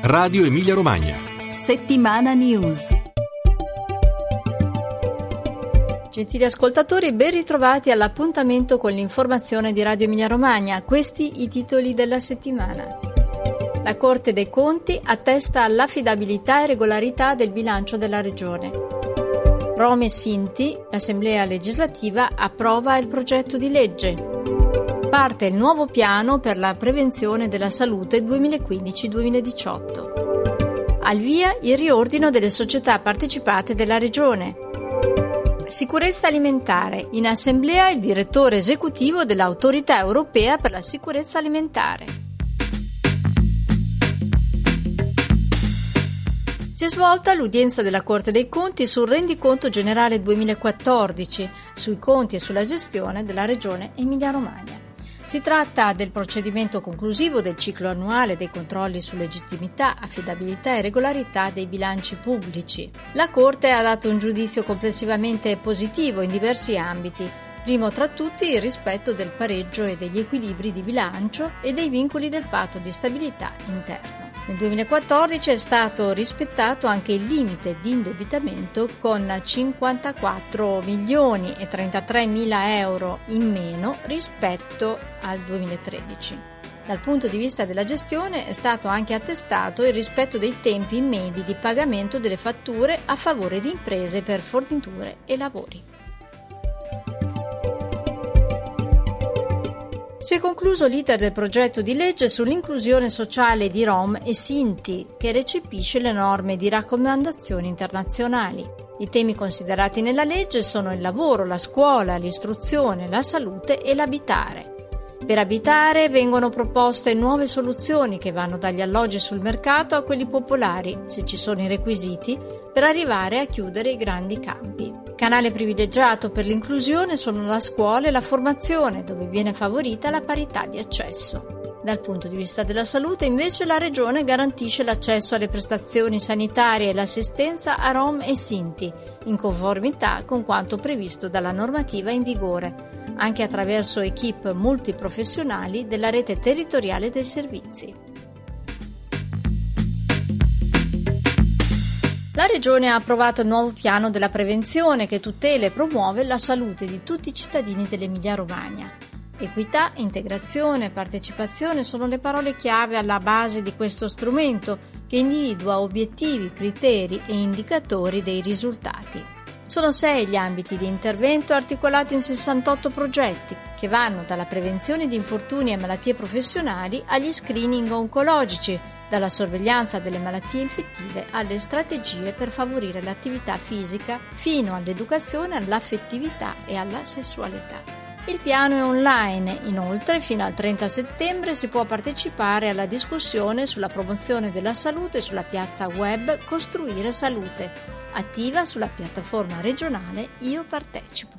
Radio Emilia Romagna. Settimana News. Gentili ascoltatori, ben ritrovati all'appuntamento con l'informazione di Radio Emilia Romagna. Questi i titoli della settimana. La Corte dei Conti attesta l'affidabilità e regolarità del bilancio della Regione. Rom e Sinti, l'Assemblea legislativa approva il progetto di legge. Parte il nuovo piano per la prevenzione della salute 2015-2018. Al via il riordino delle società partecipate della Regione. Sicurezza alimentare. In assemblea il direttore esecutivo dell'Autorità Europea per la Sicurezza Alimentare. Si è svolta l'udienza della Corte dei Conti sul rendiconto generale 2014, sui conti e sulla gestione della Regione Emilia-Romagna. Si tratta del procedimento conclusivo del ciclo annuale dei controlli su legittimità, affidabilità e regolarità dei bilanci pubblici. La Corte ha dato un giudizio complessivamente positivo in diversi ambiti, primo tra tutti il rispetto del pareggio e degli equilibri di bilancio e dei vincoli del patto di stabilità interno. Nel 2014 è stato rispettato anche il limite di indebitamento con 54 milioni e 33 mila euro in meno rispetto al 2013. Dal punto di vista della gestione è stato anche attestato il rispetto dei tempi medi di pagamento delle fatture a favore di imprese per forniture e lavori. Si è concluso l'iter del progetto di legge sull'inclusione sociale di Rom e Sinti, che recepisce le norme di raccomandazioni internazionali. I temi considerati nella legge sono il lavoro, la scuola, l'istruzione, la salute e l'abitare. Per abitare vengono proposte nuove soluzioni che vanno dagli alloggi sul mercato a quelli popolari, se ci sono i requisiti, per arrivare a chiudere i grandi campi. Canale privilegiato per l'inclusione sono la scuola e la formazione, dove viene favorita la parità di accesso. Dal punto di vista della salute, invece, la Regione garantisce l'accesso alle prestazioni sanitarie e l'assistenza a Rom e Sinti, in conformità con quanto previsto dalla normativa in vigore, anche attraverso equip multiprofessionali della rete territoriale dei servizi. La Regione ha approvato il nuovo piano della prevenzione che tutela e promuove la salute di tutti i cittadini dell'Emilia-Romagna. Equità, integrazione e partecipazione sono le parole chiave alla base di questo strumento che individua obiettivi, criteri e indicatori dei risultati. Sono 6 gli ambiti di intervento articolati in 68 progetti che vanno dalla prevenzione di infortuni e malattie professionali agli screening oncologici, dalla sorveglianza delle malattie infettive alle strategie per favorire l'attività fisica fino all'educazione all'affettività e alla sessualità. Il piano è online, inoltre fino al 30 settembre si può partecipare alla discussione sulla promozione della salute sulla piazza web Costruire Salute, attiva sulla piattaforma regionale Io Partecipo.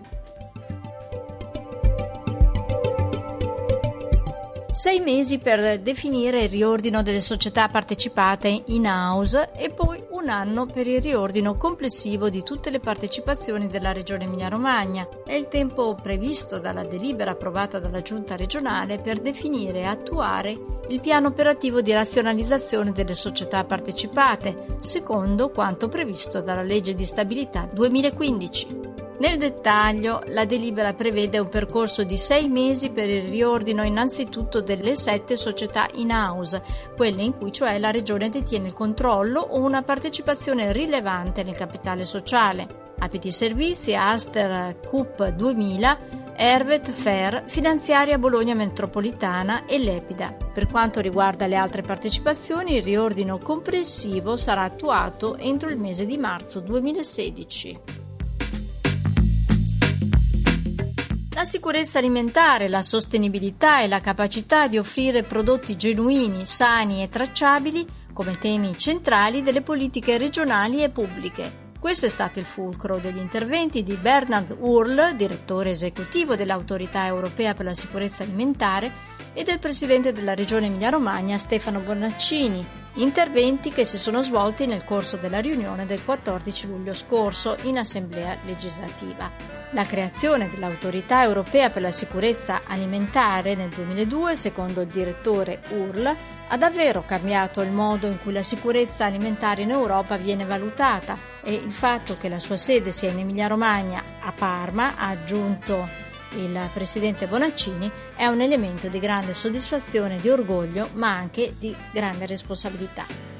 6 mesi per definire il riordino delle società partecipate in house e poi 1 anno per il riordino complessivo di tutte le partecipazioni della Regione Emilia-Romagna. È il tempo previsto dalla delibera approvata dalla Giunta regionale per definire e attuare il piano operativo di razionalizzazione delle società partecipate, secondo quanto previsto dalla legge di stabilità 2015. Nel dettaglio, la delibera prevede un percorso di 6 mesi per il riordino innanzitutto delle 7 società in house, quelle in cui cioè la Regione detiene il controllo o una partecipazione rilevante nel capitale sociale. APT Servizi, Aster, CUP 2000, Ervet, Fer, Finanziaria Bologna Metropolitana e Lepida. Per quanto riguarda le altre partecipazioni, il riordino complessivo sarà attuato entro il mese di marzo 2016. La sicurezza alimentare, la sostenibilità e la capacità di offrire prodotti genuini, sani e tracciabili come temi centrali delle politiche regionali e pubbliche. Questo è stato il fulcro degli interventi di Bernard Url, direttore esecutivo dell'Autorità Europea per la Sicurezza Alimentare, e del presidente della Regione Emilia-Romagna Stefano Bonaccini, Interventi che si sono svolti nel corso della riunione del 14 luglio scorso in Assemblea legislativa. La creazione dell'Autorità Europea per la Sicurezza Alimentare nel 2002, secondo il direttore URL, ha davvero cambiato il modo in cui la sicurezza alimentare in Europa viene valutata e il fatto che la sua sede sia in Emilia-Romagna, a Parma, ha aggiunto il presidente Bonaccini, è un elemento di grande soddisfazione e di orgoglio, ma anche di grande responsabilità.